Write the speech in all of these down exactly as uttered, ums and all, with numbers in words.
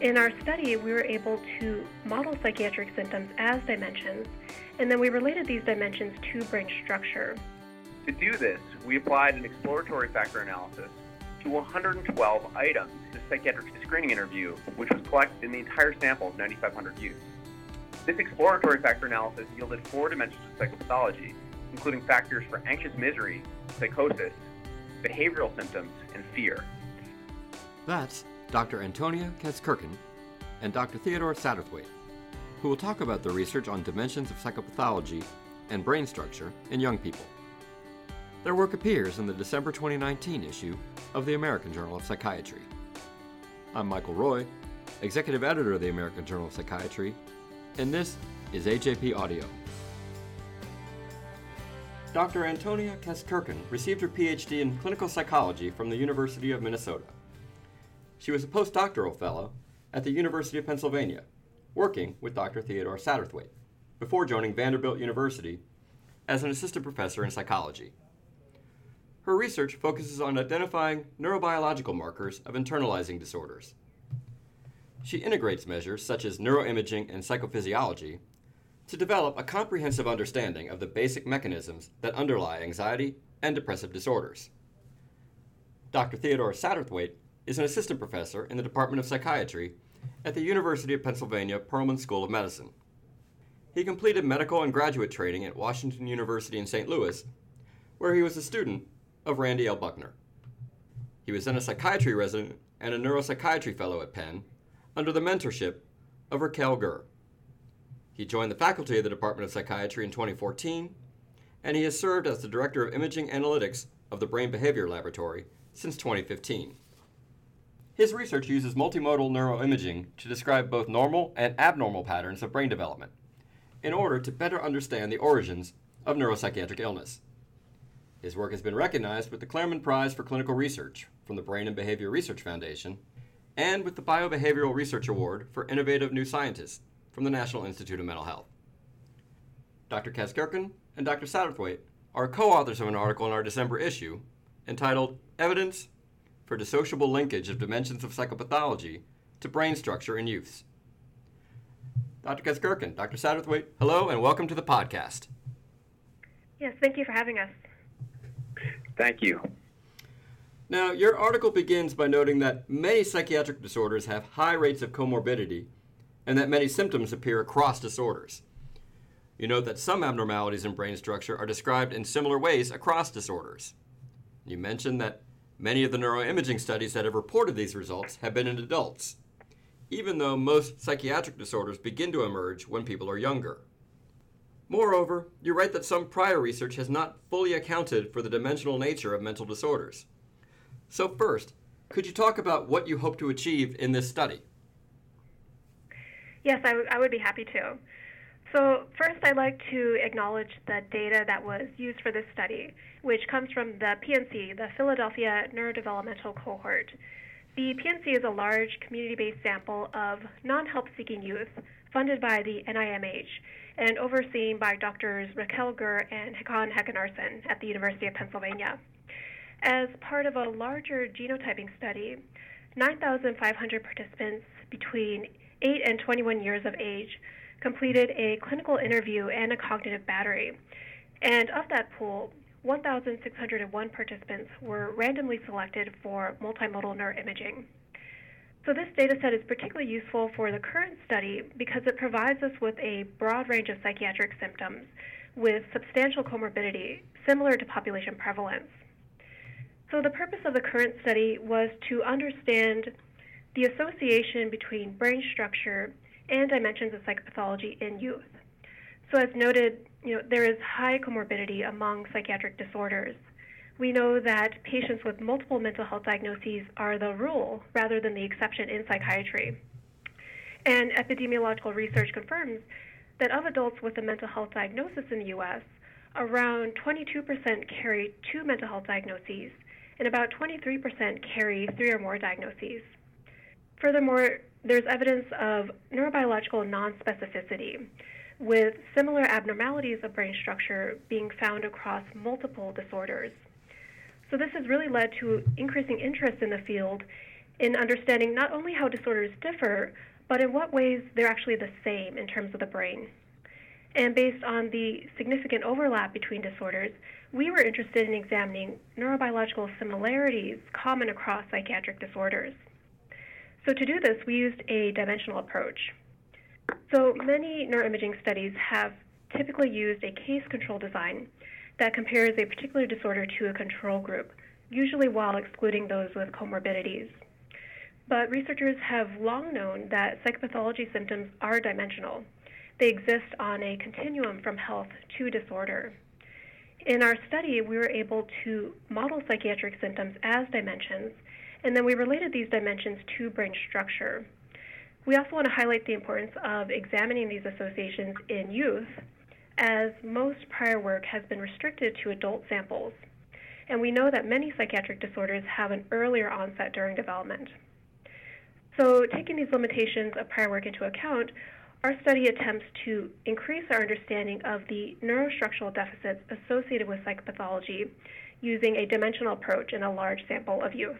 In our study, we were able to model psychiatric symptoms as dimensions, and then we related these dimensions to brain structure. To do this, we applied an exploratory factor analysis to one hundred twelve items in a psychiatric screening interview, which was collected in the entire sample of ninety-five hundred youths. This exploratory factor analysis yielded four dimensions of psychopathology, including factors for anxious misery, psychosis, behavioral symptoms, and fear. That's Doctor Antonia Kazkirkin and Doctor Theodore Satterthwaite, who will talk about the research on dimensions of psychopathology and brain structure in young people. Their work appears in the December twenty nineteen issue of the American Journal of Psychiatry. I'm Michael Roy, Executive Editor of the American Journal of Psychiatry, and this is A J P Audio. Doctor Antonia Kazkirkin received her P H D in clinical psychology from the University of Minnesota. She was a postdoctoral fellow at the University of Pennsylvania, working with Doctor Theodore Satterthwaite, before joining Vanderbilt University as an assistant professor in psychology. Her research focuses on identifying neurobiological markers of internalizing disorders. She integrates measures such as neuroimaging and psychophysiology to develop a comprehensive understanding of the basic mechanisms that underlie anxiety and depressive disorders. Doctor Theodore Satterthwaite is an assistant professor in the Department of Psychiatry at the University of Pennsylvania Perelman School of Medicine. He completed medical and graduate training at Washington University in Saint Louis, where he was a student of Randy L. Buckner. He was then a psychiatry resident and a neuropsychiatry fellow at Penn under the mentorship of Raquel Gur. He joined the faculty of the Department of Psychiatry in twenty fourteen, and he has served as the Director of Imaging Analytics of the Brain Behavior Laboratory since twenty fifteen. His research uses multimodal neuroimaging to describe both normal and abnormal patterns of brain development in order to better understand the origins of neuropsychiatric illness. His work has been recognized with the Claremont Prize for Clinical Research from the Brain and Behavior Research Foundation and with the Biobehavioral Research Award for Innovative New Scientist from the National Institute of Mental Health. Doctor Kazkirkin and Doctor Satterthwaite are co-authors of an article in our December issue entitled Evidence for Dissociable Linkage of Dimensions of Psychopathology to Brain Structure in Youths. Doctor Kazkirkin, Doctor Satterthwaite, hello and welcome to the podcast. Yes, thank you for having us. Thank you. Now, your article begins by noting that many psychiatric disorders have high rates of comorbidity and that many symptoms appear across disorders. You note that some abnormalities in brain structure are described in similar ways across disorders. You mentioned that many of the neuroimaging studies that have reported these results have been in adults, even though most psychiatric disorders begin to emerge when people are younger. Moreover, you write that some prior research has not fully accounted for the dimensional nature of mental disorders. So first, could you talk about what you hope to achieve in this study? Yes, I, w- I would be happy to. So first, I'd like to acknowledge the data that was used for this study, which comes from the P N C, the Philadelphia Neurodevelopmental Cohort. The P N C is a large community-based sample of non-help-seeking youth funded by the N I M H and overseen by Doctors Raquel Gur and Hakan Hekanarsson at the University of Pennsylvania. As part of a larger genotyping study, nine thousand five hundred participants between eight and twenty-one years of age completed a clinical interview and a cognitive battery. And of that pool, one thousand six hundred one participants were randomly selected for multimodal neuroimaging. So this data set is particularly useful for the current study because it provides us with a broad range of psychiatric symptoms with substantial comorbidity, similar to population prevalence. So the purpose of the current study was to understand the association between brain structure and dimensions of psychopathology in youth. So as noted, you know, there is high comorbidity among psychiatric disorders. We know that patients with multiple mental health diagnoses are the rule rather than the exception in psychiatry. And epidemiological research confirms that of adults with a mental health diagnosis in the U S, around twenty-two percent carry two mental health diagnoses, and about twenty-three percent carry three or more diagnoses. Furthermore, there's evidence of neurobiological nonspecificity, with similar abnormalities of brain structure being found across multiple disorders. So this has really led to increasing interest in the field in understanding not only how disorders differ, but in what ways they're actually the same in terms of the brain. And based on the significant overlap between disorders, we were interested in examining neurobiological similarities common across psychiatric disorders. So to do this, we used a dimensional approach. So many neuroimaging studies have typically used a case control design that compares a particular disorder to a control group, usually while excluding those with comorbidities. But researchers have long known that psychopathology symptoms are dimensional. They exist on a continuum from health to disorder. In our study, we were able to model psychiatric symptoms as dimensions, and then we related these dimensions to brain structure. We also want to highlight the importance of examining these associations in youth, as most prior work has been restricted to adult samples. And we know that many psychiatric disorders have an earlier onset during development. So taking these limitations of prior work into account, our study attempts to increase our understanding of the neurostructural deficits associated with psychopathology using a dimensional approach in a large sample of youth.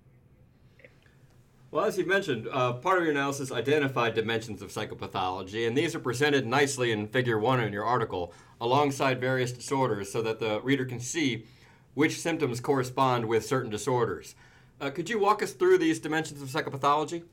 Well, as you mentioned, uh, part of your analysis identified dimensions of psychopathology, and these are presented nicely in Figure one in your article, alongside various disorders so that the reader can see which symptoms correspond with certain disorders. Uh, could you walk us through these dimensions of psychopathology?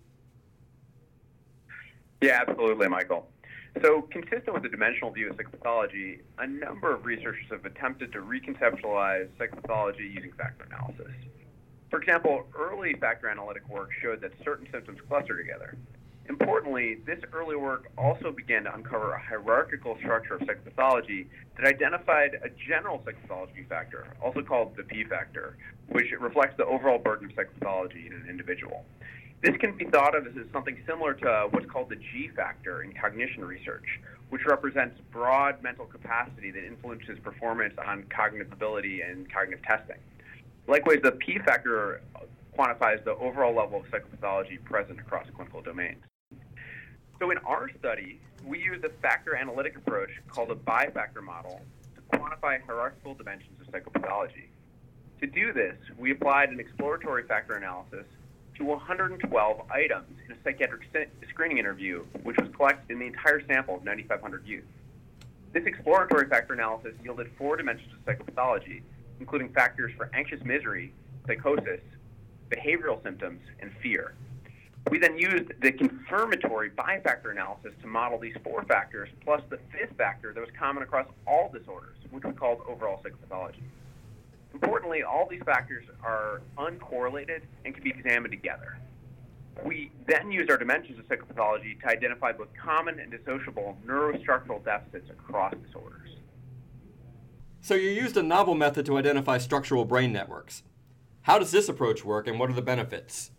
Yeah, absolutely, Michael. So, consistent with the dimensional view of psychopathology, a number of researchers have attempted to reconceptualize psychopathology using factor analysis. For example, early factor analytic work showed that certain symptoms cluster together. Importantly, this early work also began to uncover a hierarchical structure of psychopathology that identified a general psychopathology factor, also called the P factor, which reflects the overall burden of psychopathology in an individual. This can be thought of as something similar to what's called the G factor in cognition research, which represents broad mental capacity that influences performance on cognitive ability and cognitive testing. Likewise, the P factor quantifies the overall level of psychopathology present across clinical domains. So in our study, we used a factor analytic approach called a bifactor model to quantify hierarchical dimensions of psychopathology. To do this, we applied an exploratory factor analysis to one hundred twelve items in a psychiatric screening interview, which was collected in the entire sample of nine thousand five hundred youth. This exploratory factor analysis yielded four dimensions of psychopathology, including factors for anxious misery, psychosis, behavioral symptoms, and fear. We then used the confirmatory bifactor analysis to model these four factors, plus the fifth factor that was common across all disorders, which we called overall psychopathology. Importantly, all these factors are uncorrelated and can be examined together. We then used our dimensions of psychopathology to identify both common and dissociable neurostructural deficits across disorders. So you used a novel method to identify structural brain networks. How does this approach work, and what are the benefits?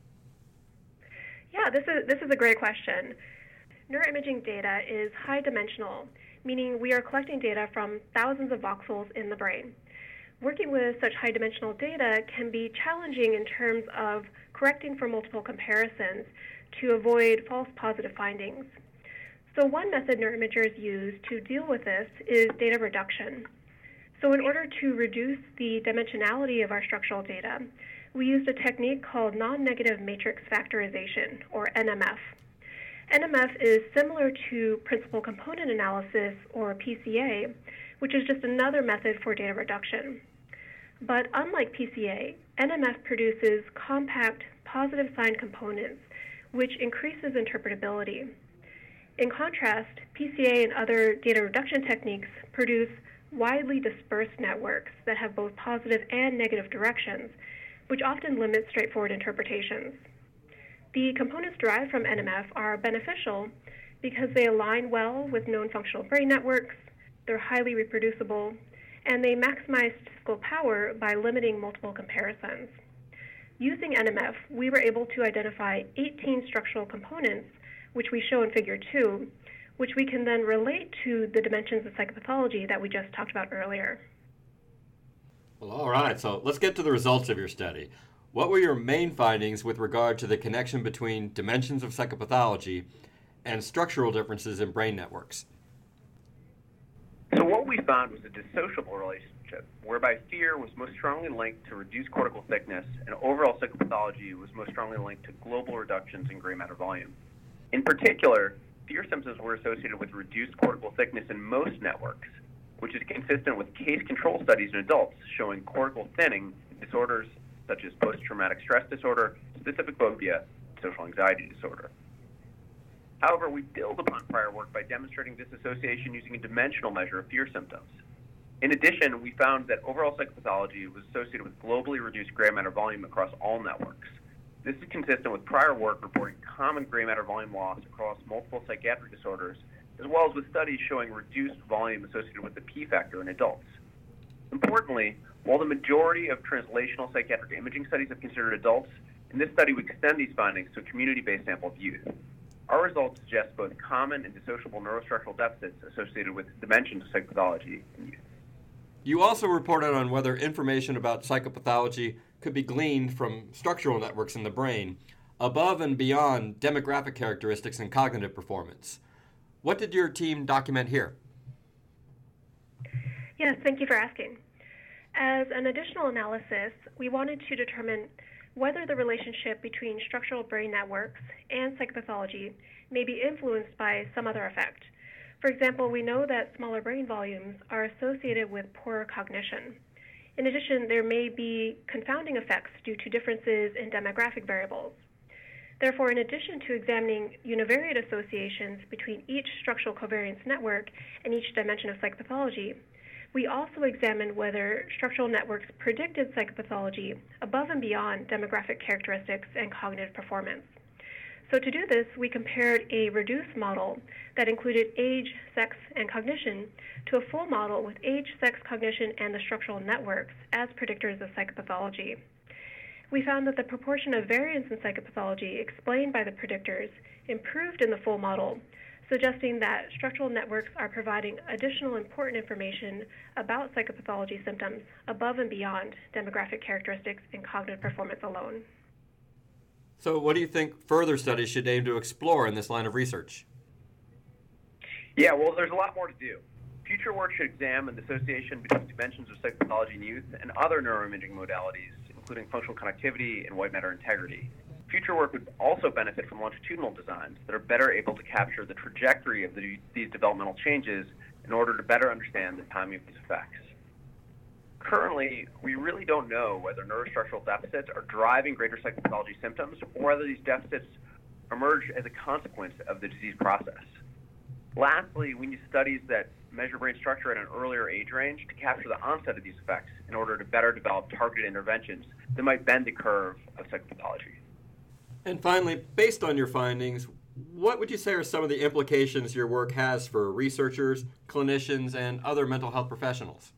Yeah, this is, this is a great question. Neuroimaging data is high dimensional, meaning we are collecting data from thousands of voxels in the brain. Working with such high dimensional data can be challenging in terms of correcting for multiple comparisons to avoid false positive findings. So one method neuroimagers use to deal with this is data reduction. So in order to reduce the dimensionality of our structural data, we used a technique called non-negative matrix factorization, or N M F. N M F is similar to principal component analysis, or P C A, which is just another method for data reduction. But unlike P C A, N M F produces compact positive sign components, which increases interpretability. In contrast, P C A and other data reduction techniques produce widely dispersed networks that have both positive and negative directions, which often limits straightforward interpretations. The components derived from N M F are beneficial because they align well with known functional brain networks, they're highly reproducible, and they maximize statistical power by limiting multiple comparisons. Using N M F, we were able to identify eighteen structural components, which we show in Figure two, which we can then relate to the dimensions of psychopathology that we just talked about earlier. Well, all right, so let's get to the results of your study. What were your main findings with regard to the connection between dimensions of psychopathology and structural differences in brain networks? So what we found was a dissociable relationship relationship, whereby fear was most strongly linked to reduced cortical thickness and overall psychopathology was most strongly linked to global reductions in gray matter volume. In particular, fear symptoms were associated with reduced cortical thickness in most networks, which is consistent with case control studies in adults showing cortical thinning in disorders such as post-traumatic stress disorder, specific phobia, and social anxiety disorder. However, we build upon prior work by demonstrating this association using a dimensional measure of fear symptoms. In addition, we found that overall psychopathology was associated with globally reduced gray matter volume across all networks. This is consistent with prior work reporting common gray matter volume loss across multiple psychiatric disorders, as well as with studies showing reduced volume associated with the P factor in adults. Importantly, while the majority of translational psychiatric imaging studies have considered adults, in this study we extend these findings to a community-based sample of youth. Our results suggest both common and dissociable neurostructural deficits associated with dimensions of psychopathology in youth. You also reported on whether information about psychopathology could be gleaned from structural networks in the brain, above and beyond demographic characteristics and cognitive performance. What did your team document here? Yes, thank you for asking. As an additional analysis, we wanted to determine whether the relationship between structural brain networks and psychopathology may be influenced by some other effect. For example, we know that smaller brain volumes are associated with poorer cognition. In addition, there may be confounding effects due to differences in demographic variables. Therefore, in addition to examining univariate associations between each structural covariance network and each dimension of psychopathology, we also examined whether structural networks predicted psychopathology above and beyond demographic characteristics and cognitive performance. So to do this, we compared a reduced model that included age, sex, and cognition to a full model with age, sex, cognition, and the structural networks as predictors of psychopathology. We found that the proportion of variance in psychopathology explained by the predictors improved in the full model, suggesting that structural networks are providing additional important information about psychopathology symptoms above and beyond demographic characteristics and cognitive performance alone. So what do you think further studies should aim to explore in this line of research? Yeah, well, there's a lot more to do. Future work should examine the association between dimensions of psychopathology in youth and other neuroimaging modalities, including functional connectivity and white matter integrity. Future work would also benefit from longitudinal designs that are better able to capture the trajectory of the, these developmental changes in order to better understand the timing of these effects. Currently, we really don't know whether neurostructural deficits are driving greater psychopathology symptoms or whether these deficits emerge as a consequence of the disease process. Lastly, we need studies that measure brain structure at an earlier age range to capture the onset of these effects in order to better develop targeted interventions that might bend the curve of psychopathology. And finally, based on your findings, what would you say are some of the implications your work has for researchers, clinicians, and other mental health professionals?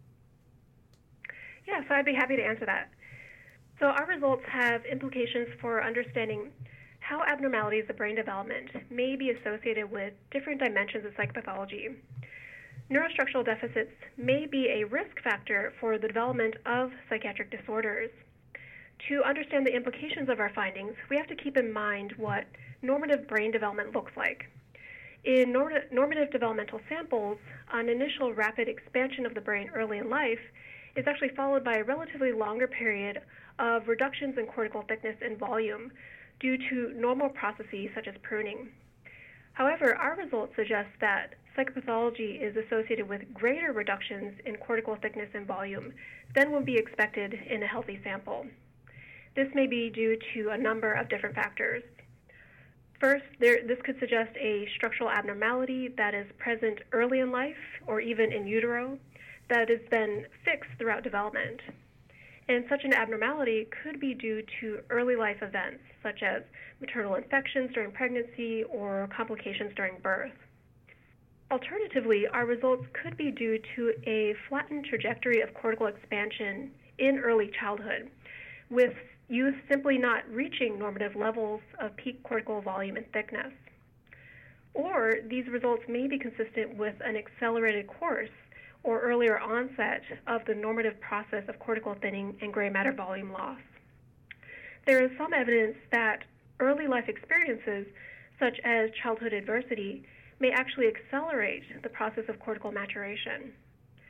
Yeah, so I'd be happy to answer that. So our results have implications for understanding how abnormalities of brain development may be associated with different dimensions of psychopathology. Neurostructural deficits may be a risk factor for the development of psychiatric disorders. To understand the implications of our findings, we have to keep in mind what normative brain development looks like. In norm- normative developmental samples, an initial rapid expansion of the brain early in life is actually followed by a relatively longer period of reductions in cortical thickness and volume due to normal processes such as pruning. However, our results suggest that psychopathology is associated with greater reductions in cortical thickness and volume than would be expected in a healthy sample. This may be due to a number of different factors. First, there, this could suggest a structural abnormality that is present early in life or even in utero that is then fixed throughout development. And such an abnormality could be due to early life events, such as maternal infections during pregnancy or complications during birth. Alternatively, our results could be due to a flattened trajectory of cortical expansion in early childhood, with youth simply not reaching normative levels of peak cortical volume and thickness. Or these results may be consistent with an accelerated course or earlier onset of the normative process of cortical thinning and gray matter volume loss. There is some evidence that early life experiences, such as childhood adversity, may actually accelerate the process of cortical maturation.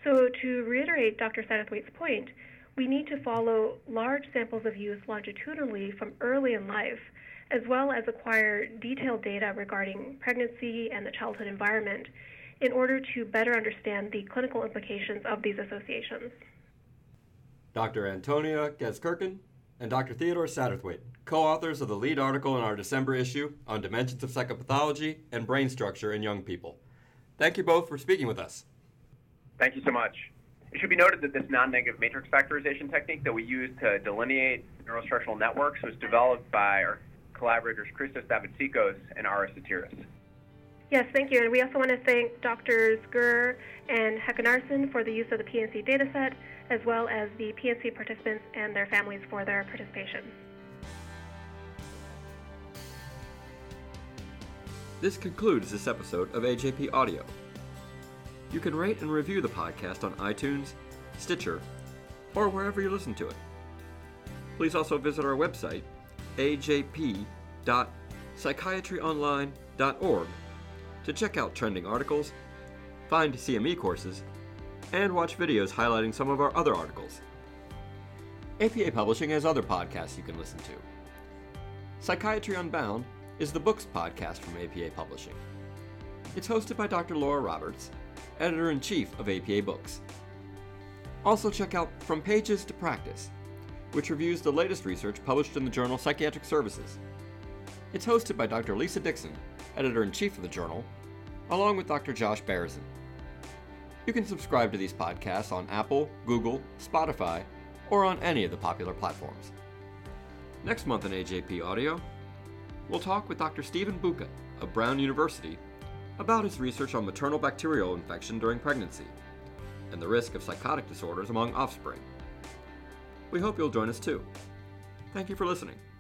So to reiterate Doctor Satterthwaite's point, we need to follow large samples of youth longitudinally from early in life, as well as acquire detailed data regarding pregnancy and the childhood environment in order to better understand the clinical implications of these associations. Doctor Antonia Gezkirchen and Doctor Theodore Satterthwaite, co-authors of the lead article in our December issue on dimensions of psychopathology and brain structure in young people. Thank you both for speaking with us. Thank you so much. It should be noted that this non-negative matrix factorization technique that we use to delineate neurostructural networks was developed by our collaborators Christos Stavitsikos and Aris Satiris. Yes, thank you. And we also want to thank Doctors Gur and Hekanarsson for the use of the P N C dataset, as well as the P N C participants and their families for their participation. This concludes this episode of A J P Audio. You can rate and review the podcast on iTunes, Stitcher, or wherever you listen to it. Please also visit our website, a j p dot psychiatry online dot org, to check out trending articles, find C M E courses, and watch videos highlighting some of our other articles. A P A Publishing has other podcasts you can listen to. Psychiatry Unbound is the books podcast from A P A Publishing. It's hosted by Doctor Laura Roberts, Editor-in-Chief of A P A Books. Also check out From Pages to Practice, which reviews the latest research published in the journal Psychiatric Services. It's hosted by Doctor Lisa Dixon, Editor-in-Chief of the journal, along with Doctor Josh Barrison. You can subscribe to these podcasts on Apple, Google, Spotify, or on any of the popular platforms. Next month in A J P Audio, we'll talk with Doctor Stephen Buca of Brown University about his research on maternal bacterial infection during pregnancy and the risk of psychotic disorders among offspring. We hope you'll join us too. Thank you for listening.